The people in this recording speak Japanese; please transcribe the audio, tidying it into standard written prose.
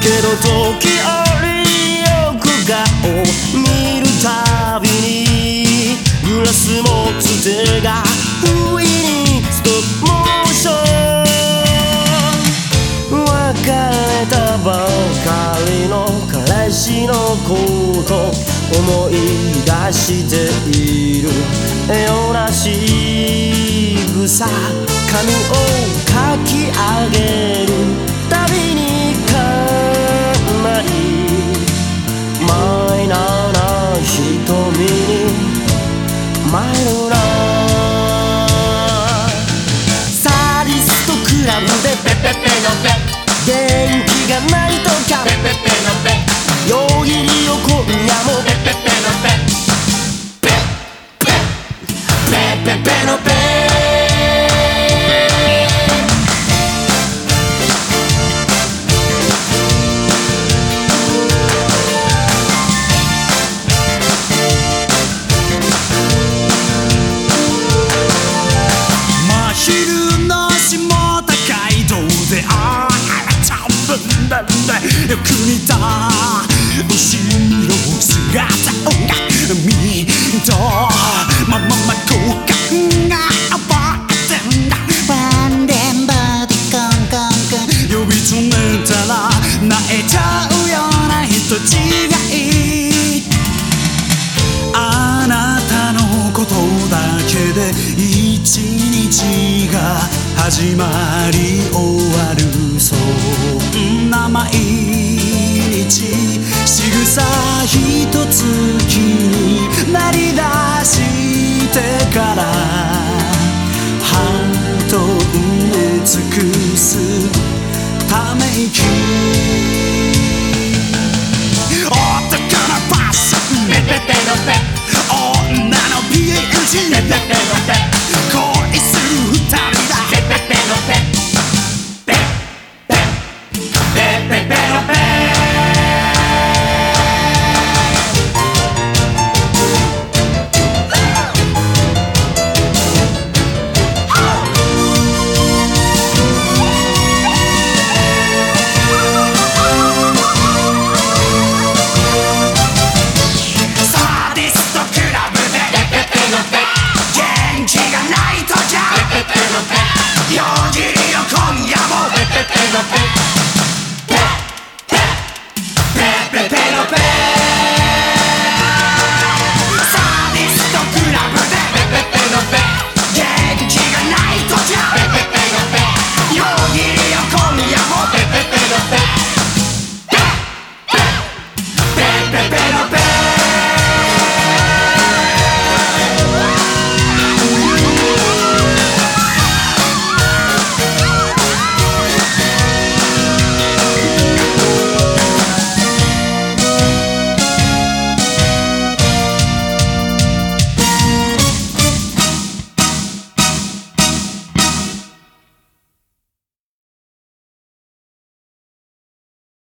けど時折横顔見るたびにグラス持つ手が不意にストップモーション。別れたばかりの彼氏のこと思い出しているような仕草、髪をかき上げるたびにかなりマイナーな瞳にマイルなサディストクラブでペペペのペ元気がないとかペペペのペ夜霧を今夜もペペペのペペペペペペのペよく似た後ろ姿を見とま好感が暴れてんだバンデンバーディコンコンコン呼びつめたら泣いちゃうような人違いあなたのことだけで一日が始まり終わるそんな毎日仕草ひとつ気になりだしてからハート埋め尽くすため息男のパッションペペペのペ女の PhD